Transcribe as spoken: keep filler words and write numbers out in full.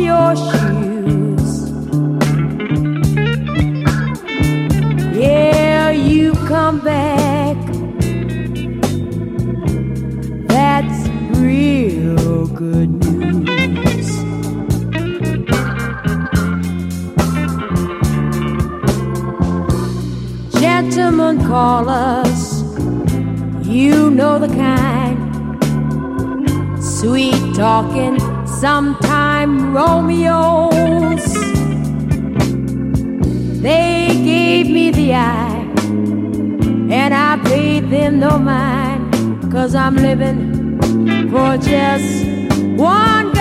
your shoes. Yeah, you come back. That's real good news. Gentlemen callers, you know the kind. Sweet talking, sometime Romeos. They gave me the eye, and I paid them no mind, 'cause I'm living for just one